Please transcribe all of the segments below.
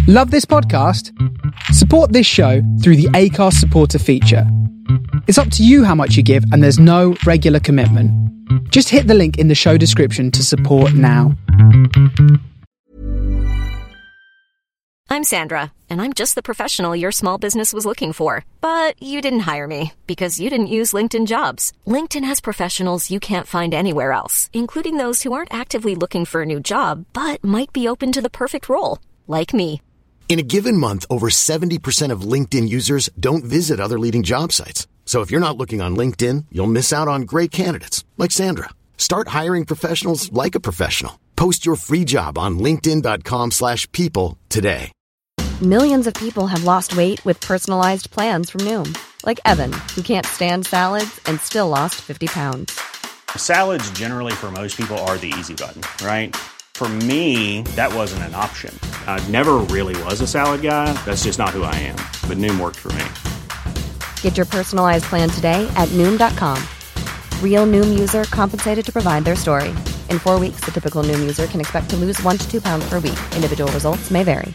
Love this podcast? Support this show through the Acast supporter feature. It's up to you how much you give, and there's no regular commitment. Just hit the link in the show description to support now. I'm Sandra, and I'm just the professional your small business was looking for. But you didn't hire me because you didn't use LinkedIn Jobs. LinkedIn has professionals you can't find anywhere else, including those who aren't actively looking for a new job, but might be open to the perfect role, like me. In a given month, over 70% of LinkedIn users don't visit other leading job sites. So if you're not looking on LinkedIn, you'll miss out on great candidates like Sandra. Start hiring professionals like a professional. Post your free job on linkedin.com/people today. Millions of people have lost weight with personalized plans from Noom. Like Evan, who can't stand salads and still lost 50 pounds. Salads generally for most people are the easy button, right? For me, that wasn't an option. I never really was a salad guy. That's just not who I am. But Noom worked for me. Get your personalized plan today at Noom.com. Real Noom user compensated to provide their story. In 4 weeks, the typical Noom user can expect to lose 1 to 2 pounds per week. Individual results may vary.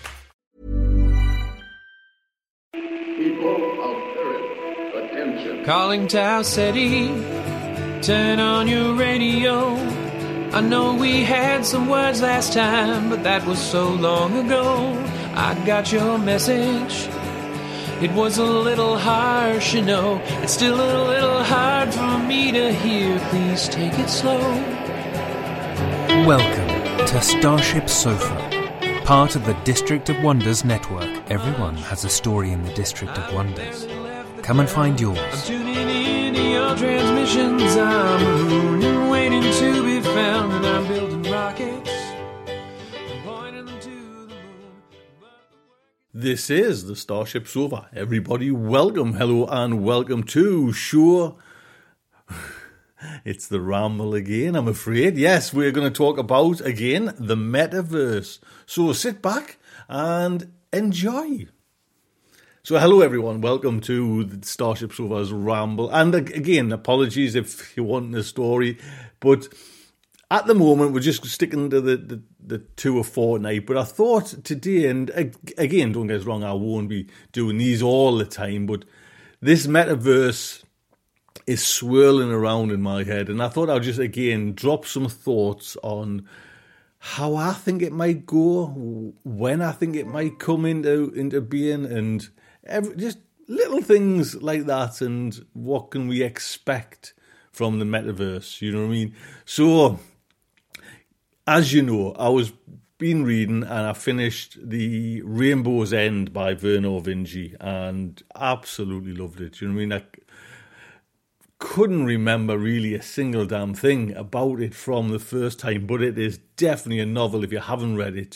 People of Earth, attention. Calling Tau City, turn on your radio. I know we had some words last time, but that was so long ago. I got your message. It was a little harsh, you know. It's still a little hard for me to hear. Please take it slow. Welcome to Starship Sofa, part of the District of Wonders network. Everyone has a story in the District of Wonders. Come and find yours. I'm tuning in to your transmissions. I'm a moon waiting to be found, and I'm building rockets. I'm pointing them to the moon. This is the Starship Sofa. Everybody, welcome, hello, and welcome to Sure. It's the ramble again, I'm afraid. Yes, we're going to talk about, again, the metaverse. So sit back and enjoy. So hello everyone, welcome to the Starship Sofa's ramble. And again, apologies if you want the story, but at the moment we're just sticking to the 2 a fortnight. But I thought today, and again, don't get us wrong, I won't be doing these all the time, but this metaverse is swirling around in my head, and I thought I'd just again drop some thoughts on how I think it might go, when I think it might come into being, and just little things like that, and what can we expect from the metaverse, you know what I mean? So, as you know, I was been reading and I finished The Rainbow's End by Vernor Vinge and absolutely loved it, you know what I mean? I couldn't remember really a single damn thing about it from the first time, but it is definitely a novel if you haven't read it.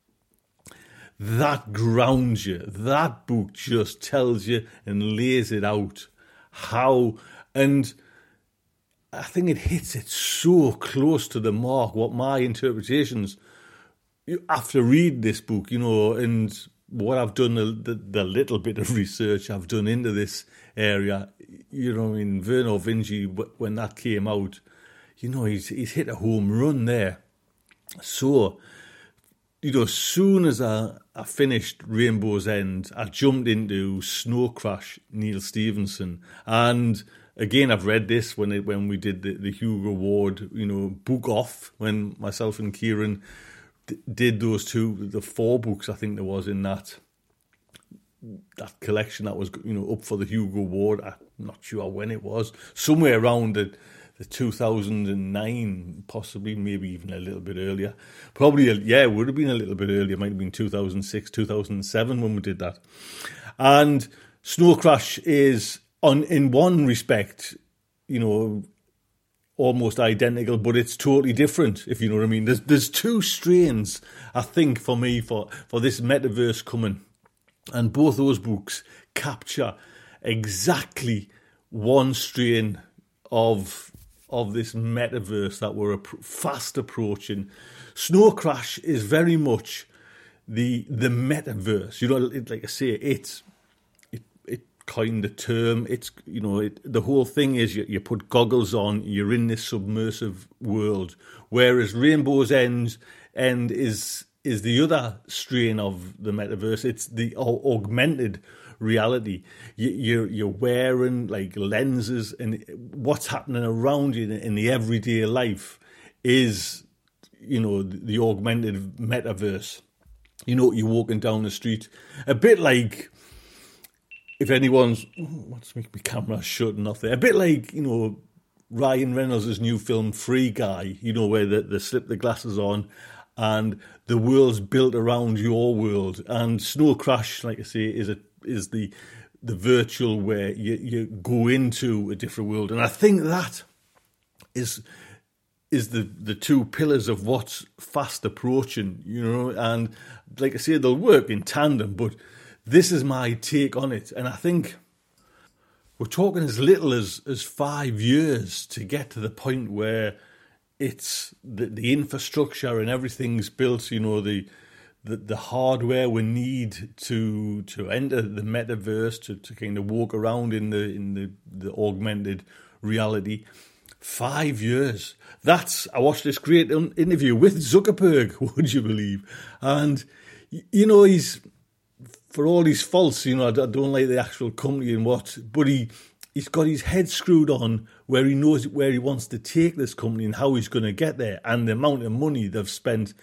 That grounds you. That book just tells you and lays it out how, and I think it hits it so close to the mark, what my interpretations, after reading this book, you know, and what I've done, the little bit of research I've done into this area, you know, in Vernor Vinge, when that came out, you know, he's hit a home run there. So, you know, as soon as I finished Rainbow's End, I jumped into Snow Crash, Neil Stephenson. And again, I've read this when we did the Hugo Award, you know, book off, when myself and Kieran did those the 4 books I think there was in that collection that was, you know, up for the Hugo Award. I'm not sure when it was, somewhere around the 2009, possibly, maybe even a little bit earlier. Probably, it would have been a little bit earlier. It might have been 2006, 2007 when we did that. And Snow Crash is, in one respect, you know, almost identical, but it's totally different, if you know what I mean. There's 2 strains, I think, for me, for this metaverse coming. And both those books capture exactly one strain of this metaverse that we're fast approaching. Snow Crash is very much the metaverse. You know, like I say, it coined the term. It's, you know, the whole thing is you put goggles on, you're in this submersive world. Whereas Rainbow's End is is the other strain of the metaverse. It's the augmented reality. You're wearing like lenses, and what's happening around you in the everyday life is, the augmented metaverse. You're walking down the street, a bit like, if anyone's, what's my camera shutting off there? A bit like, Ryan Reynolds' new film Free Guy, where they slip the glasses on and the world's built around your world. And Snow Crash, like I say, is the virtual where you go into a different world. And I think that is the two pillars of what's fast approaching, and like I say, they'll work in tandem, but this is my take on it. And I think we're talking as little as 5 years to get to the point where it's the infrastructure and everything's built, the hardware we need to enter the metaverse, to kind of walk around in the augmented reality. 5 years. I watched this great interview with Zuckerberg, would you believe? And, he's, for all his faults, I don't like the actual company and but he's got his head screwed on where he knows where he wants to take this company and how he's going to get there, and the amount of money they've spent.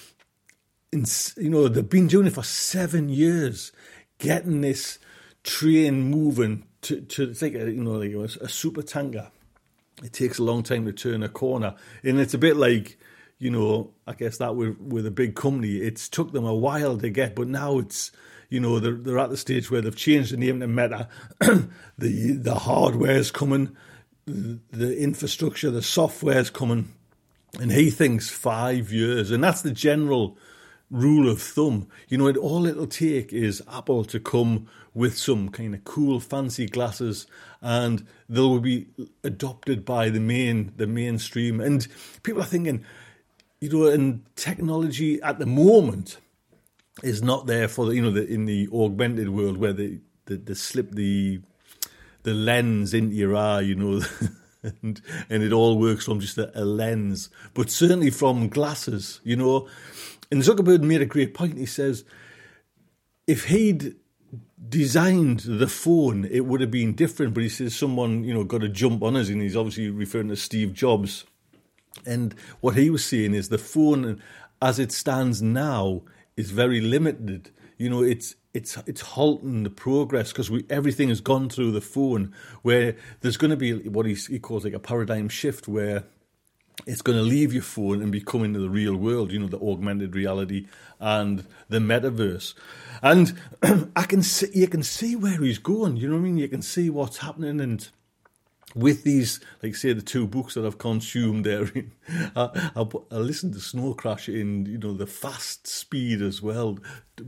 They've been doing it for 7 years, getting this train moving to it's like a super tanker. It takes a long time to turn a corner, and it's a bit like, I guess that with a big company, it's took them a while to get, but now it's, they're at the stage where they've changed the name to Meta. The hardware's coming, the infrastructure, the software's coming, and he thinks 5 years, and that's the general rule of thumb. All it'll take is Apple to come with some kind of cool, fancy glasses, and they'll be adopted by the mainstream. And people are thinking, and technology at the moment is not there for in the augmented world where they slip the lens into your eye, and it all works from just a lens, but certainly from glasses, And Zuckerberg made a great point. He says, if he'd designed the phone, it would have been different. But he says someone, got a jump on us, and he's obviously referring to Steve Jobs. And what he was saying is the phone, as it stands now, is very limited. It's halting the progress because everything has gone through the phone. Where there's going to be what he calls like a paradigm shift, where it's going to leave your phone and be coming to the real world, the augmented reality and the metaverse. And you can see where he's going, you know what I mean? You can see what's happening. And with these, like say, the two books that I've consumed there, I listened to Snow Crash in, the fast speed as well,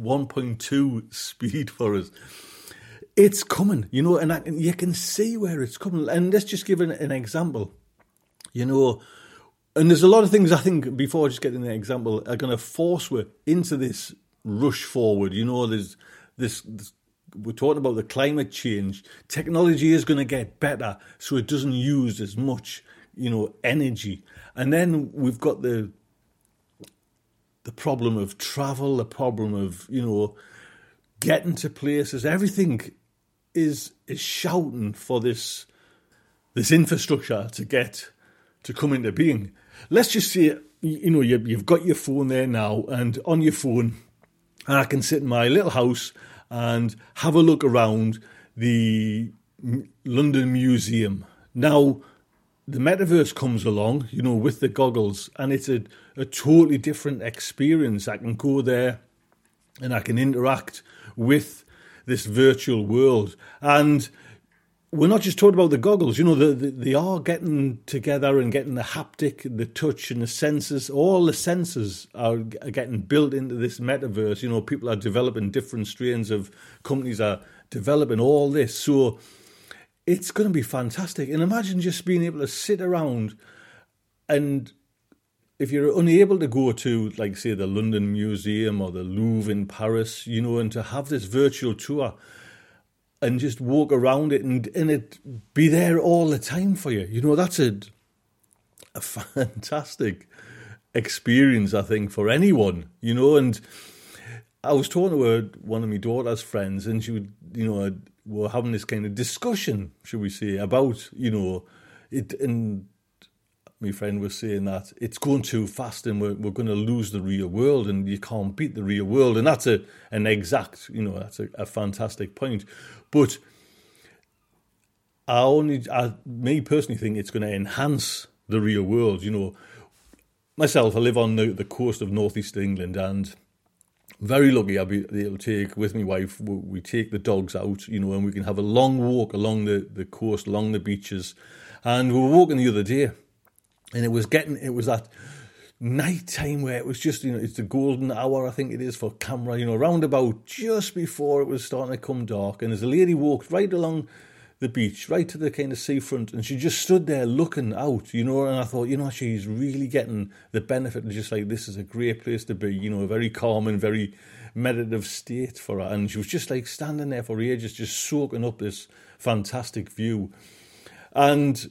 1.2 speed for us. It's coming, and you can see where it's coming. And let's just give an example, And there's a lot of things, I think, before I just get in the example, are going to force us into this rush forward. There's this, we're talking about the climate change. Technology is going to get better so it doesn't use as much, energy. And then we've got the problem of travel, the problem of, getting to places. Everything is shouting for this infrastructure to come into being. Let's just say, you've got your phone there now, and on your phone, I can sit in my little house and have a look around the London Museum. Now, the metaverse comes along, with the goggles, and it's a totally different experience. I can go there and I can interact with this virtual world. And we're not just talking about the goggles, they are getting together and getting the haptic, the touch and the sensors. All the sensors are getting built into this metaverse. People are developing, different strains of companies are developing all this. So it's going to be fantastic. And imagine just being able to sit around, and if you're unable to go to, like, say, the London Museum or the Louvre in Paris, and to have this virtual tour, and just walk around it and it be there all the time for you. That's a fantastic experience, I think, for anyone, you know. And I was talking to one of my daughter's friends, and she would, you know, were having this kind of discussion, should we say, about, you know, it. And my friend was saying that it's going too fast and we're going to lose the real world and you can't beat the real world. And that's an exact, you know, that's a fantastic point. But me personally think it's going to enhance the real world. You know, myself, I live on the coast of northeast England, and very lucky I'll be able to take with my wife. We take the dogs out, you know, and we can have a long walk along the coast, along the beaches. And we were walking the other day, and it was that night time where it was just, you know, it's the golden hour, I think it is, for camera, you know, round about just before it was starting to come dark. And there's a lady walked right along the beach, right to the kind of seafront, and she just stood there looking out, you know, and I thought, you know, she's really getting the benefit of just like, this is a great place to be, you know, a very calm and very meditative state for her. And she was just like standing there for ages, just soaking up this fantastic view. And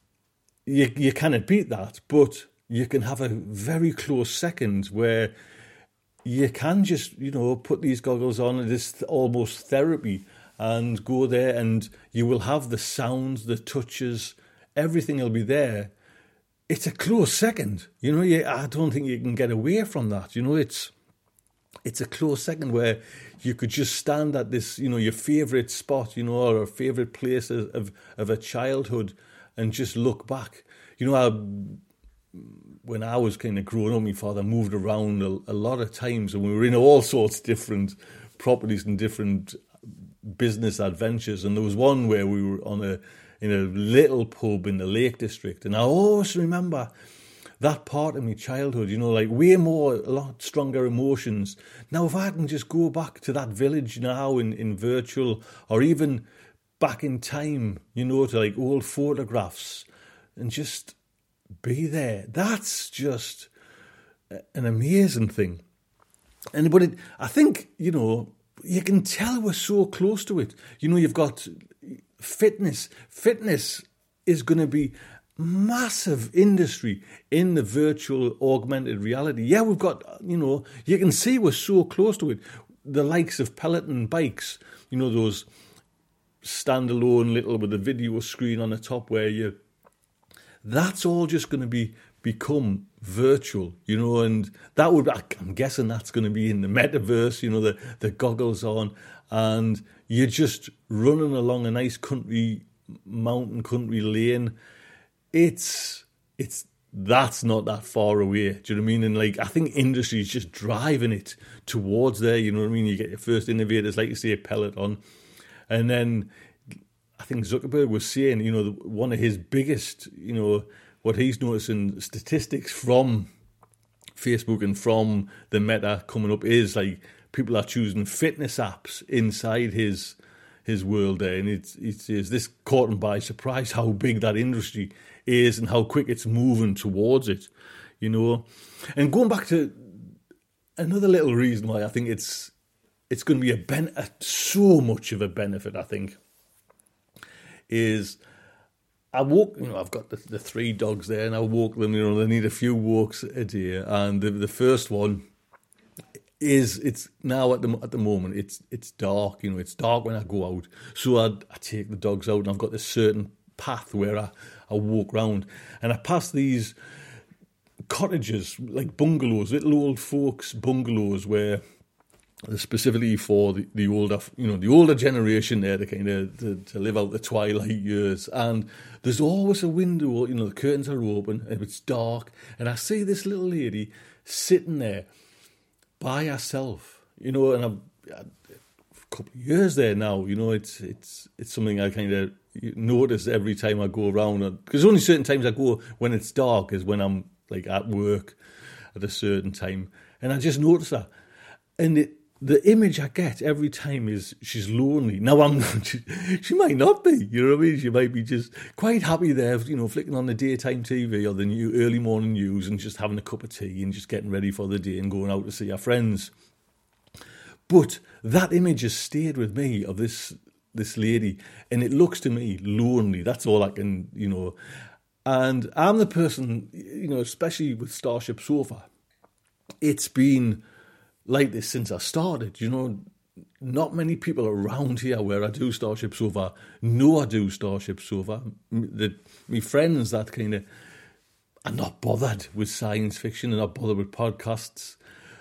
you cannot beat that, but you can have a very close second where you can just, you know, put these goggles on, and it's almost therapy, and go there, and you will have the sounds, the touches, everything will be there. It's a close second, you know. I don't think you can get away from that. You know, it's a close second where you could just stand at this, you know, your favourite spot, you know, or a favourite place of a childhood, and just look back. You know, when I was kind of growing up, my father moved around a lot of times, and we were in all sorts of different properties and different business adventures. And there was one where we were in a little pub in the Lake District, and I always remember that part of my childhood, you know, like a lot stronger emotions. Now, if I can just go back to that village now in virtual, or even back in time, you know, to like old photographs, and just be there, that's just an amazing thing. But I think, you know, you can tell we're so close to it. You know, you've got fitness. Fitness is going to be massive industry in the virtual augmented reality. Yeah, we've got, you know, you can see we're so close to it. The likes of Peloton bikes, you know, those standalone little with a video screen on the top where that's all just going to become virtual, you know, and I'm guessing that's going to be in the metaverse, you know, the goggles on, and you're just running along a nice mountain country lane. It's that's not that far away. Do you know what I mean? And like, I think industry is just driving it towards there. You know what I mean? You get your first innovators, like you say, Peloton. And then I think Zuckerberg was saying, you know, one of his biggest, you know, what he's noticing statistics from Facebook and from the Meta coming up is like people are choosing fitness apps inside his world there. And it says this caught him by surprise how big that industry is and how quick it's moving towards it, you know. And going back to another little reason why I think it's going to be so much of a benefit, I think, is I walk, you know, I've got the 3 dogs there, and I walk them, you know, they need a few walks a day. And the first one is, it's now at the moment, it's dark, you know, it's dark when I go out. So I take the dogs out, and I've got this certain path where I walk round, and I pass these cottages, like bungalows, little old folks bungalows, where specifically for the older, you know, the older generation there to kind of to live out the twilight years. And there's always a window, you know, the curtains are open and it's dark, and I see this little lady sitting there by herself, you know, and I've a couple of years there now, you know, it's something I kind of notice every time I go around, because only certain times I go when it's dark is when I'm like at work at a certain time, and I just notice that. And the image I get every time is she's lonely. Now, she might not be, you know what I mean? She might be just quite happy there, you know, flicking on the daytime TV or the early morning news and just having a cup of tea and just getting ready for the day and going out to see her friends. But that image has stayed with me of this lady, and it looks to me lonely. That's all I can, you know. And I'm the person, especially with Starship Sofa, it's been like this since I started. Not many people around here where I do Starship Sofa know I do Starship Sofa. My friends that kind of are not bothered with science fiction and not bothered with podcasts.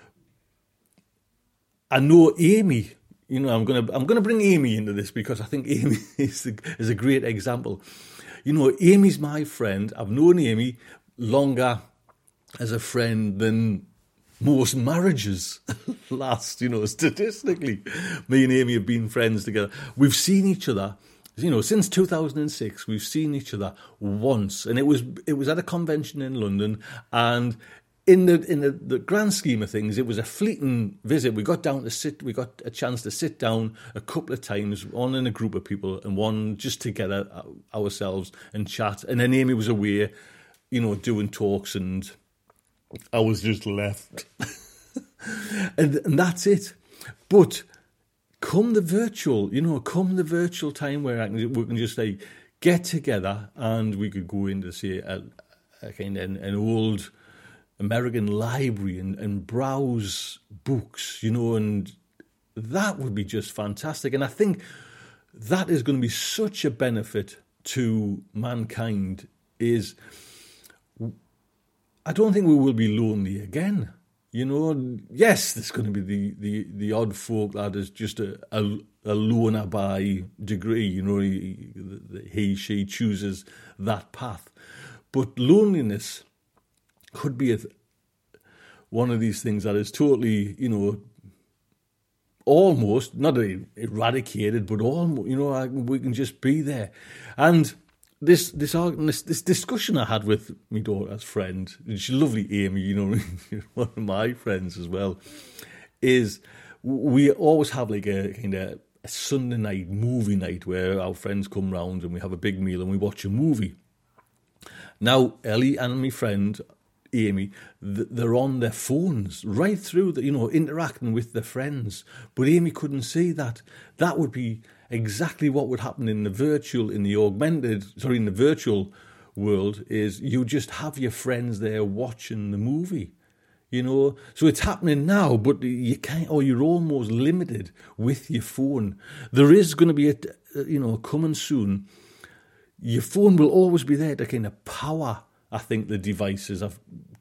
I know Amy. I'm gonna bring Amy into this because I think Amy is a great example. Amy's my friend. I've known Amy longer as a friend than most marriages last, statistically. Me and Amy have been friends together. We've seen each other, since 2006. We've seen each other once, and it was at a convention in London. And in the grand scheme of things, it was a fleeting visit. We got a chance to sit down a couple of times, one in a group of people and one just together ourselves and chat. And then Amy was away, doing talks, and I was just left. and that's it. But come the virtual time where we can just get together and we could go into, say, a kind of an old American library and browse books, and that would be just fantastic. And I think that is going to be such a benefit to mankind. I don't think we will be lonely again. Yes, there's going to be the odd folk that is just a loner by degree. She chooses that path. But loneliness could be one of these things that is totally, almost, not eradicated, but almost, we can just be there. And this discussion I had with my daughter's friend, she's lovely Amy, one of my friends as well, is we always have like a kind of a Sunday night movie night where our friends come round and we have a big meal and we watch a movie. Now, Ellie and my friend Amy, they're on their phones right through interacting with their friends. But Amy couldn't see that. That would be exactly what would happen in the virtual world. Is you just have your friends there watching the movie, So it's happening now, but you can't, or you're almost limited with your phone. There is going to be coming soon. Your phone will always be there to kind of power, I think, the devices of,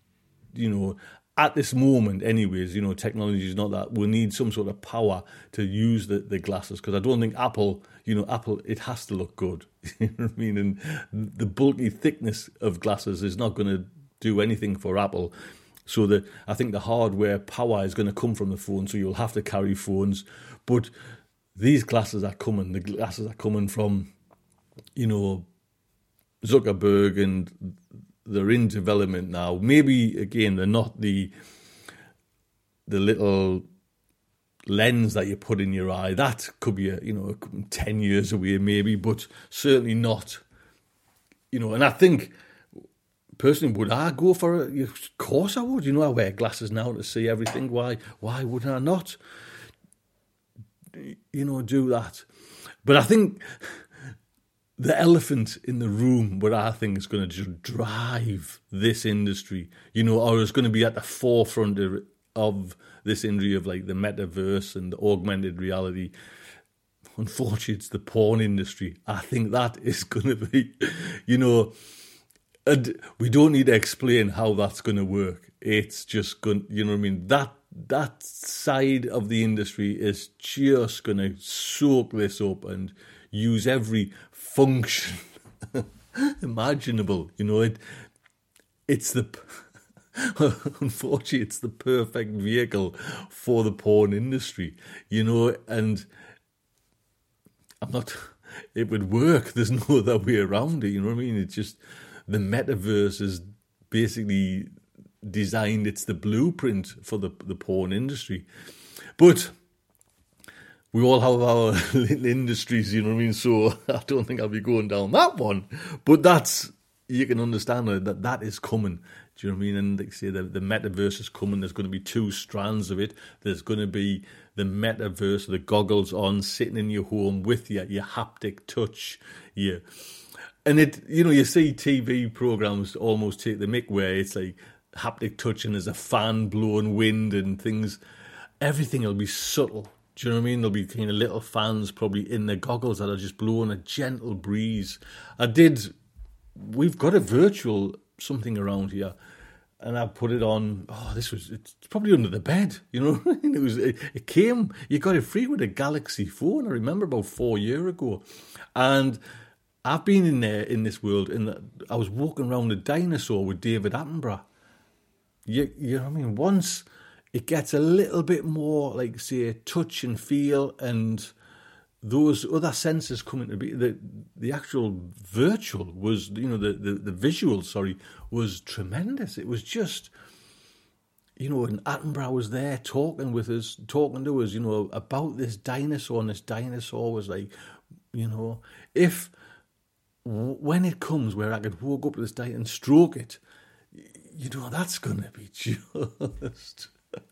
at this moment anyways, technology is not that. We'll need some sort of power to use the glasses, because I don't think Apple, it has to look good. You know what I mean? And the bulky thickness of glasses is not going to do anything for Apple. So I think the hardware power is going to come from the phone, so you'll have to carry phones. But these glasses are coming. The glasses are coming from, Zuckerberg, and they're in development now. Maybe, again, they're not the little lens that you put in your eye. That could be 10 years away maybe, but certainly not, and I think, personally, would I go for it? Of course I would. I wear glasses now to see everything. Why wouldn't I not, do that? But I think the elephant in the room, what I think is going to just drive this industry, or is going to be at the forefront of this industry of like the metaverse and the augmented reality. Unfortunately, it's the porn industry. I think that is going to be, and we don't need to explain how that's going to work. It's just going, that side of the industry is just going to soak this up and use every function imaginable. It's unfortunately, it's the perfect vehicle for the porn industry, and it would work. There's no other way around it, It's just, the metaverse is basically designed, it's the blueprint for the porn industry. But we all have our little industries, So I don't think I'll be going down that one. But you can understand that is coming. Do you know what I mean? And like say the metaverse is coming. There's going to be two strands of it. There's going to be the metaverse, the goggles on, sitting in your home with your haptic touch, And it, you see TV programs almost take the mick where it's like haptic touch and there's a fan blowing wind and things. Everything will be subtle. Do you know what I mean? There'll be kind of little fans probably in the goggles that are just blowing a gentle breeze. We've got a virtual something around here, and I put it on. It's probably under the bed, it came, you got it free with a Galaxy phone. I remember about 4 years ago. And I've been in there in this world, and I was walking around a dinosaur with David Attenborough. You know what I mean? Once it gets a little bit more, like, say, touch and feel, and those other senses come into being. The actual virtual was, the visual, was tremendous. It was just, and Attenborough was there talking to us, about this dinosaur, and this dinosaur was like, when it comes where I could walk up to this dinosaur and stroke it, that's going to be just...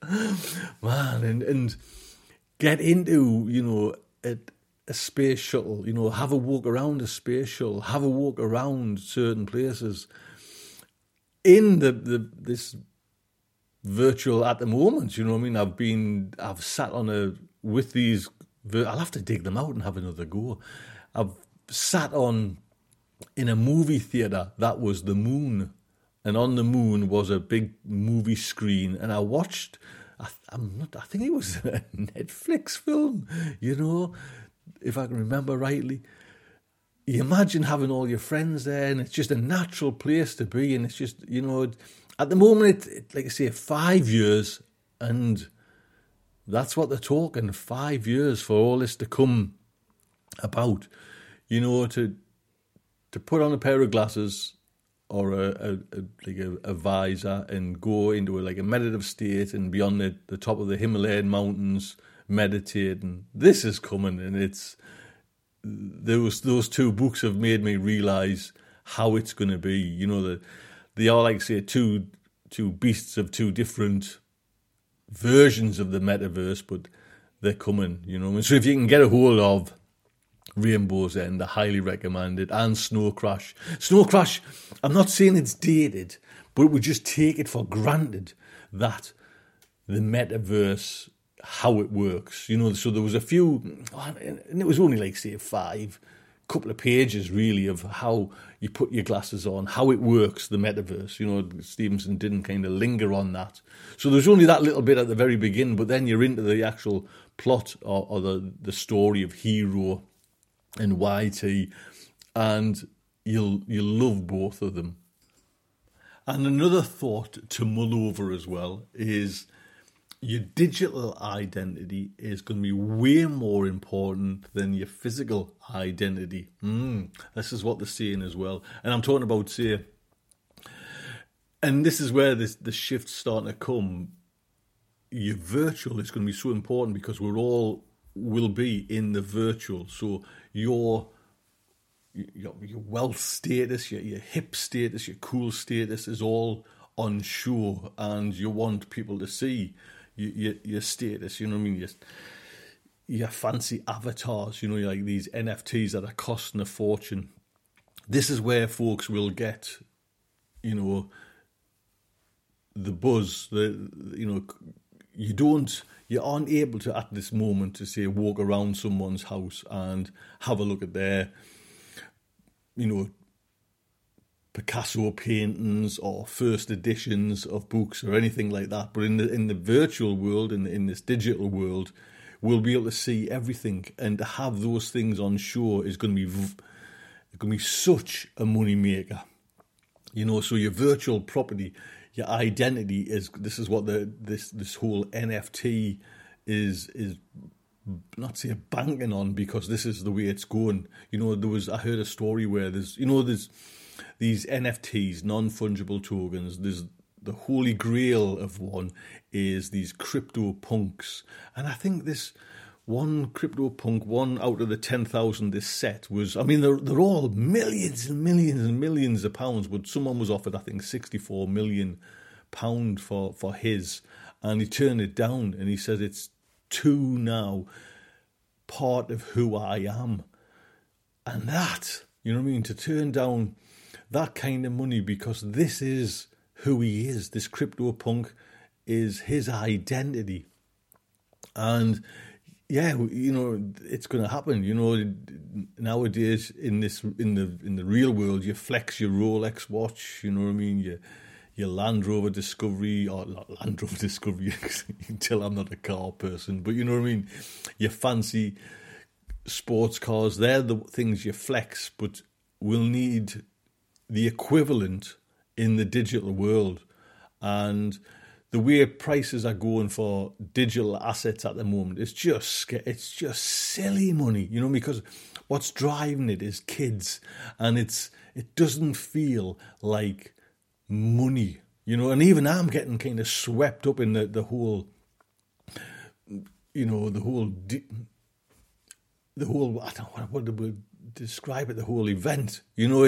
Man, and get into, a space shuttle, have a walk around a space shuttle, have a walk around certain places. In this virtual at the moment, you know what I mean? I've sat with these, I'll have to dig them out and have another go. I've sat in a movie theatre that was the moon. And on the moon was a big movie screen, and I watched. I think it was a Netflix film. If I can remember rightly. You imagine having all your friends there, and it's just a natural place to be. And it's just, at the moment, like I say, 5 years, and that's what they're talking. 5 years for all this to come about. To put on a pair of glasses, or a visor, and go into a meditative state and be on the top of the Himalayan mountains meditating. This is coming, and it's those two books have made me realise how it's going to be. They are, like, say, two beasts of two different versions of the metaverse, but they're coming. So if you can get a hold of Rainbow's End, I highly recommend it, and Snow Crash. Snow Crash, I'm not saying it's dated, but we just take it for granted that the metaverse, how it works. So there was a few, and it was only like, say, couple of pages really of how you put your glasses on, how it works, the metaverse. Stevenson didn't kind of linger on that. So there's only that little bit at the very beginning, but then you're into the actual plot or the story of Hero and YT, and you'll love both of them. And another thought to mull over as well is your digital identity is going to be way more important than your physical identity. This is what they're saying as well. And I'm talking about, say, and this is where the shift's starting to come. Your virtual is going to be so important because we're all will be in the virtual. So your wealth status, your hip status, your cool status is all on show, and you want people to see your status. You know what I mean? Your fancy avatars. Like these NFTs that are costing a fortune. This is where folks will get, the buzz. You aren't able to, at this moment, to say walk around someone's house and have a look at their, Picasso paintings or first editions of books or anything like that. But in the virtual world, in this digital world, we'll be able to see everything, and to have those things on show is going to be such a money maker. So your virtual property, your identity this is what this whole NFT is not say banking on, because this is the way it's going. I heard a story where there's these NFTs, non-fungible tokens. There's the holy grail of one is these crypto punks, and I think this one crypto punk, one out of the 10,000 this set was, they're all millions and millions and millions of pounds, but someone was offered, I think, £64 million for his, and he turned it down, and he said, it's too now part of who I am. And that You know what I mean? To turn down that kind of money, because this is who he is. This CryptoPunk is his identity. And yeah, you know, it's going to happen. You know, nowadays in the real world, you flex your Rolex watch. You know what I mean? Your Land Rover Discovery, or not Land Rover Discovery, until I'm not a car person, but you know what I mean? Your fancy sports cars, they're the things you flex, but we'll need the equivalent in the digital world. And the way prices are going for digital assets at the moment, it's just silly money, you know, because what's driving it is kids, and it doesn't feel like money, you know. And even I'm getting kind of swept up in the whole, you know, the whole I don't know what to describe it, the whole event, you know.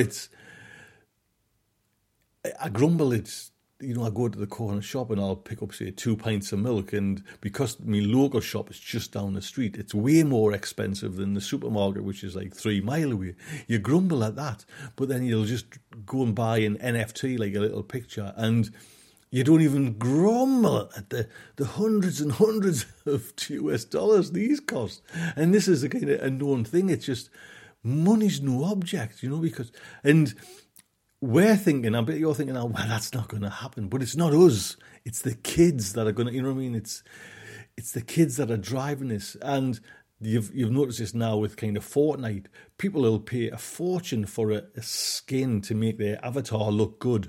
I grumble. You know, I go to the corner shop and I'll pick up, say, 2 pints of milk, and because my local shop is just down the street, it's way more expensive than the supermarket, which is like 3 miles away. You grumble at that, but then you'll just go and buy an NFT, like a little picture, and you don't even grumble at the hundreds and hundreds of US dollars these cost. And this is a kind of a known thing. It's just, money's no object, you know, and we're thinking, I bet you're thinking, oh, well, that's not going to happen. But it's not us. It's the kids that are going to, you know what I mean? It's the kids that are driving this. And you've noticed this now with kind of Fortnite. People will pay a fortune for a skin to make their avatar look good.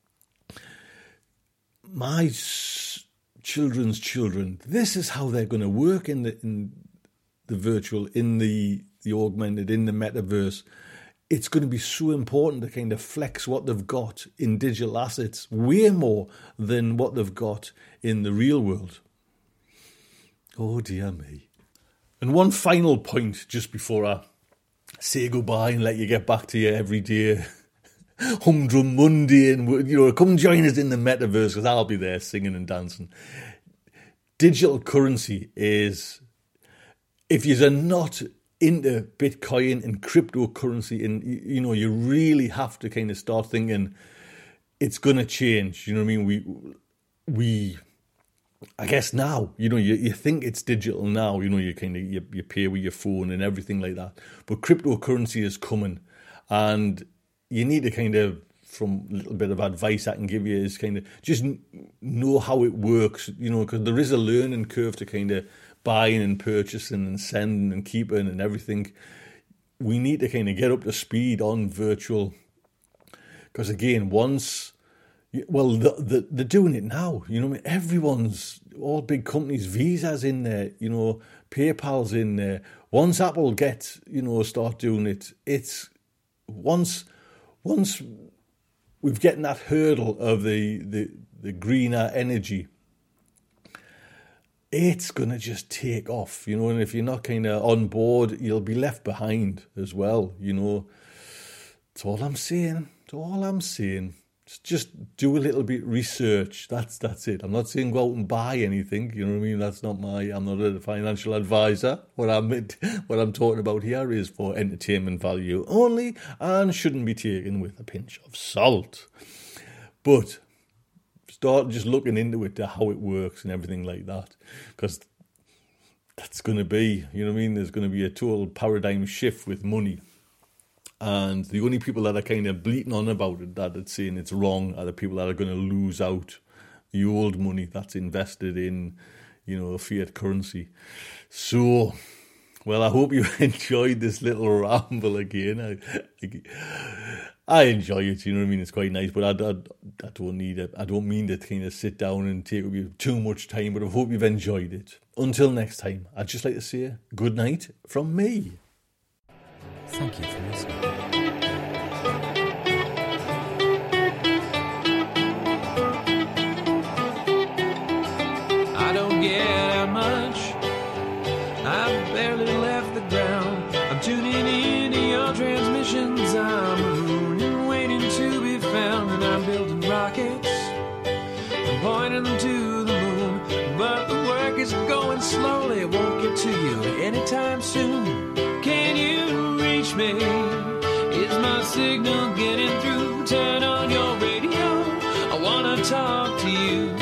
My children's children, this is how they're going to work in the virtual, in the augmented, in the metaverse. It's going to be so important to kind of flex what they've got in digital assets way more than what they've got in the real world. Oh, dear me. And one final point just before I say goodbye and let you get back to your everyday humdrum Monday, and, you know, come join us in the metaverse, because I'll be there singing and dancing. Digital currency is, if you're not into Bitcoin and cryptocurrency, and you know, you really have to kind of start thinking it's going to change. You know what I mean? We I guess now, you know, you think it's digital now. You know, you kind of you pay with your phone and everything like that. But cryptocurrency is coming, and you need to kind of, from a little bit of advice I can give you, is kind of just know how it works. You know, because there is a learning curve to kind of buying and purchasing and sending and keeping and everything. We need to kind of get up to speed on virtual, because again, they're doing it now. You know, everyone's, all big companies, Visa's in there, you know, PayPal's in there. Once Apple gets, you know, start doing it, it's once we've getting that hurdle of the greener energy, it's going to just take off, you know, and if you're not kind of on board, you'll be left behind as well, you know. That's all I'm saying. Just do a little bit of research. That's it. I'm not saying go out and buy anything, you know what I mean? That's not I'm not a financial advisor. What I'm talking about here is for entertainment value only, and shouldn't be taken with a pinch of salt. But start just looking into it, to how it works and everything like that, because that's going to be, you know what I mean, there's going to be a total paradigm shift with money. And the only people that are kind of bleating on about it, that are saying it's wrong, are the people that are going to lose out the old money that's invested in, you know, fiat currency. So, well, I hope you enjoyed this little ramble again. I enjoy it, you know what I mean? It's quite nice, but I don't mean to kind of sit down and take up too much time, but I hope you've enjoyed it. Until next time, I'd just like to say good night from me. Thank you for listening. I don't get out much. I've barely left the ground. I'm tuning into your transmissions. I'm mooning, waiting to be found, and I'm building rockets. I'm pointing them to the moon, but the work is going slowly. It won't get to you anytime soon. Can you reach me? Is signal getting through? Turn on your radio, I wanna talk to you.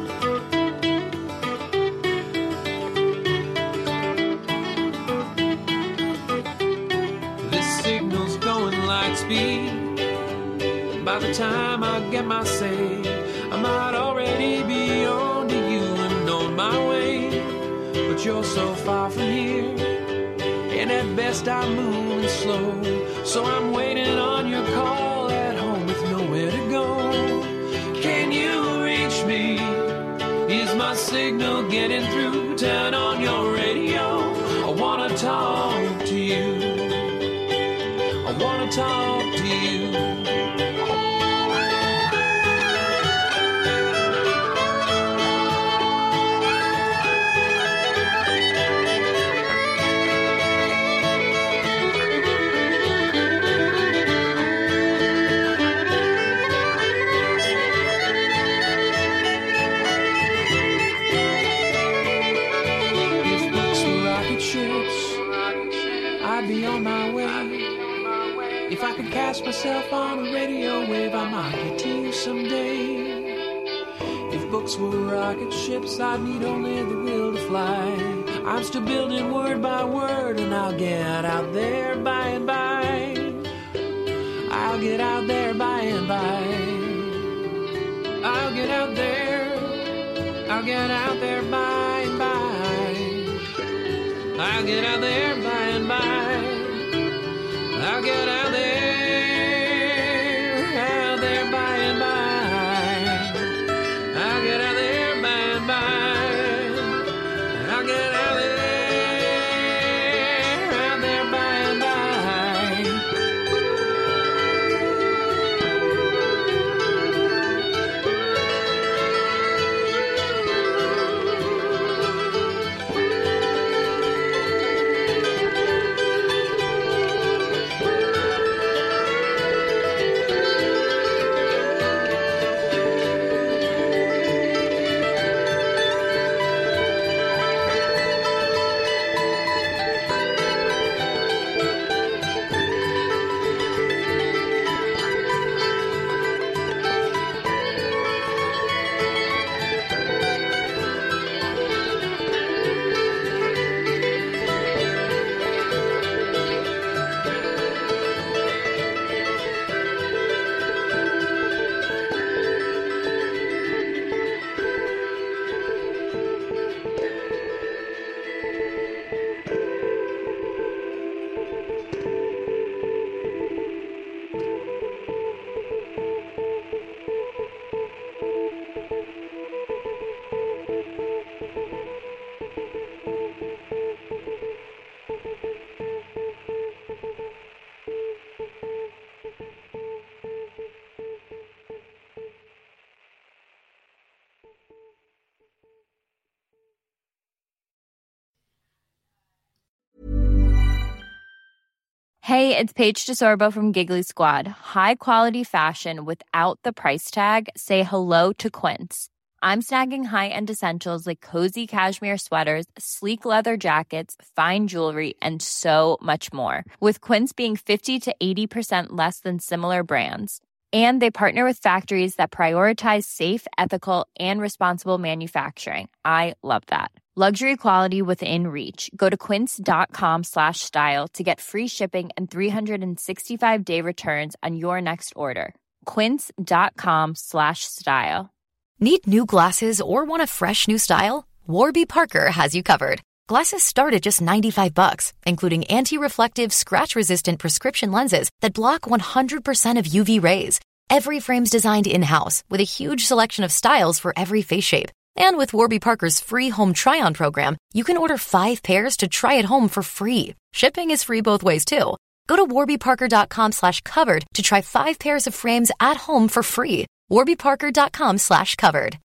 This signal's going light speed. By the time I get my say, I might already be on to you and on my way. But you're so far from here, and at best I'm moving slow. So I'm waiting on your call at home with nowhere to go. Can you reach me? Is my signal getting through? Turn on your radio, I wanna talk to you. I wanna talk to you. I'd be on my way. If I could cast myself on a radio wave, I might get to you someday. If books were rocket ships, I'd need only the will to fly. I'm still building word by word, and I'll get out there by and by. I'll get out there by and by. I'll get out there. I'll get out there by and by. I'll get out there by and by. I'll get out there by and by. I'll get out there by and by. I'll get out there by and by. Hey, it's Paige DeSorbo from Giggly Squad. High quality fashion without the price tag. Say hello to Quince. I'm snagging high-end essentials like cozy cashmere sweaters, sleek leather jackets, fine jewelry, and so much more. With Quince being 50 to 80% less than similar brands. And they partner with factories that prioritize safe, ethical, and responsible manufacturing. I love that. Luxury quality within reach. Go to quince.com/style to get free shipping and 365-day returns on your next order. Quince.com/style. Need new glasses or want a fresh new style? Warby Parker has you covered. Glasses start at just $95, including anti-reflective, scratch-resistant prescription lenses that block 100% of UV rays. Every frame's designed in-house with a huge selection of styles for every face shape. And with Warby Parker's free home try-on program, you can order 5 pairs to try at home for free. Shipping is free both ways, too. Go to warbyparker.com/covered to try 5 pairs of frames at home for free. warbyparker.com/covered.